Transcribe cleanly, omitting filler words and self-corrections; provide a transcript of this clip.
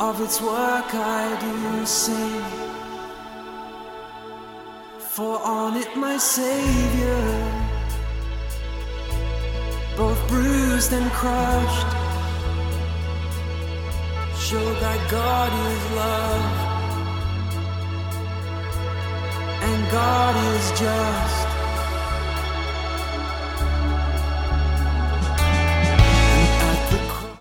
Of its work I do sing, for on it my Savior, both bruised and crushed, showed that God is love and God is just.